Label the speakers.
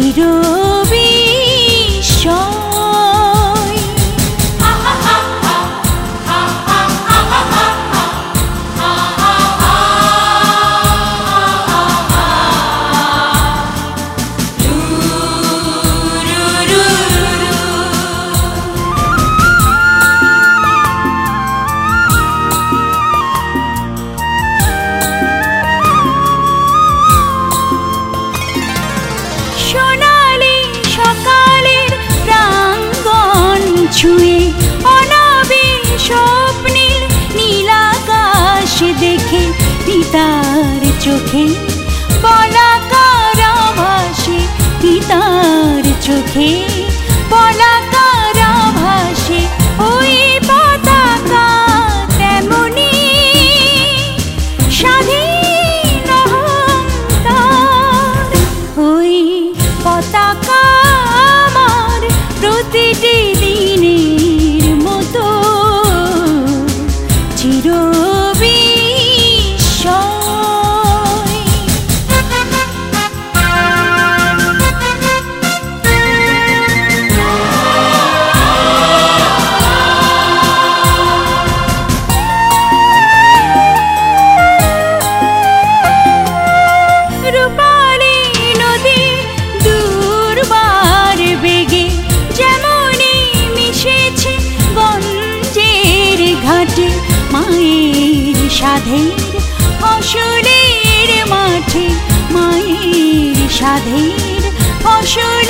Speaker 1: চিরবিস্ময়। সোনালি সকালের প্রাঙ্গণ ছুঁয়ে অনাবিল স্বপ্নের নীলাকাশ দেখে পিতার চোখে পলাকার ভাসে, পিতার চোখে পলাকার ভাসে। ওই পতাকা তেমনি স্বাধীন অহংকার, ওই পতাকা আমার প্রতিটি দিনের মতো চিরবিস্ময়। রূপালী নদী দুর্বার বেগে যেমনি মিশেছে গঞ্জের ঘাটে, মায়ের সাধের ফসলের মাঠে, মায়ের সাধের ফসল